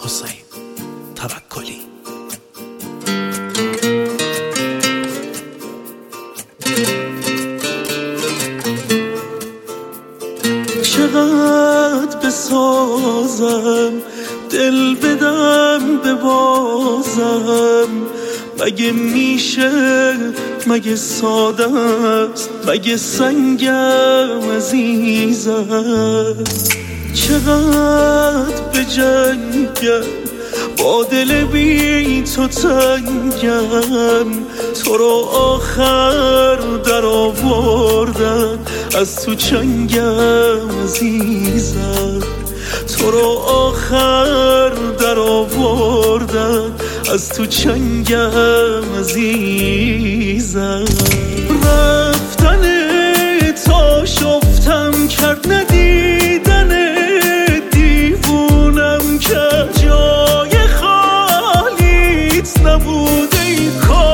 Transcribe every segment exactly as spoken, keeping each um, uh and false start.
حسین توکلی. چقدر بسازم دل بدم ببازم، مگه میشه مگه ساده است مگه سنگم عزیزم. چقدر بجنگم با دل بی تو تنگم، تو رو آخر در آوردن از تو چنگم عزیزم. تو رو آخر در آوردن از تو چنگم عزیزم. رفتن تا شفتم کرد ندیدن دیوونم که جای خالیت نبوده. ای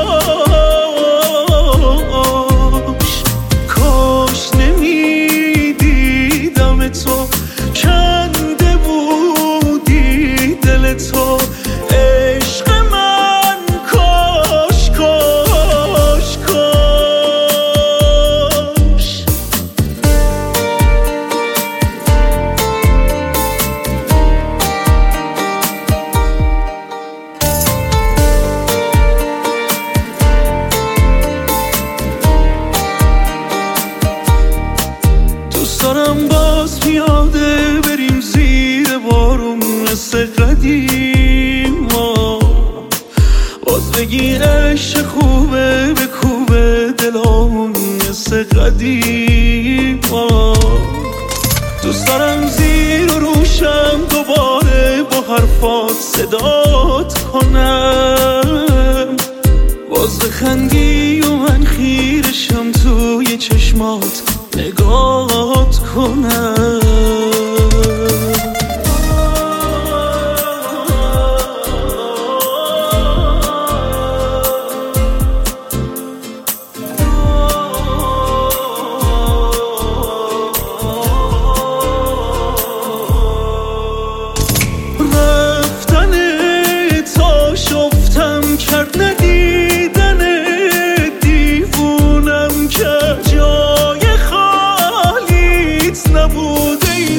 کاش کاش نمیدیدم تو کنده بودی دل تو عشق من. کاش کاش کاش دوست دارم باز پیاده بریم زیر بارون مثل قدیما، باز بگی عشق خوبه به کوبه دلامون مثل قدیما. دوست دارم زیر و روشم دوباره با حرفات صدات کنم، باز بخندی و من خیرشم توی چشمات نگات کنم. رفتن تا شفتم کرد ندیدن دیوونم که جای خالیت نبوده. ای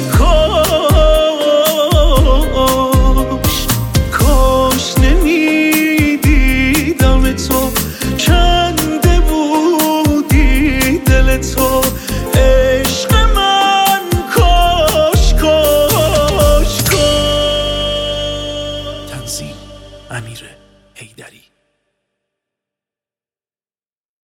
کاش کاش نمیدیدم تو کنده بودی دل تو عشق من. کاش کاش کاش تنظیم امیر حیدری.